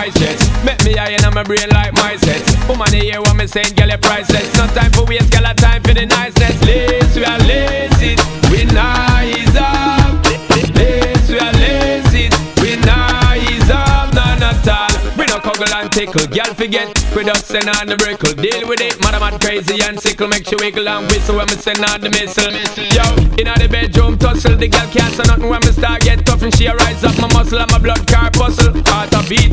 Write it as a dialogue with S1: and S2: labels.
S1: my chest. Make me high in my brain like my sets. Woman, you hear what me saying, girl, you're priceless. No time for waste, girl, a time for the niceness. Lace, we are lazy, we nice up. Lace, we are lazy, we nice up. None at all. We no cuddle and tickle, girl, forget. We don't send on the brickle. Deal with it, mad crazy and sickle. Make you wiggle and whistle when me send on the missile. Yo, inna the bedroom tussle. The girl can't say nothing when me start get tough. And she rise up my muscle and my blood car bustle. Heart a beat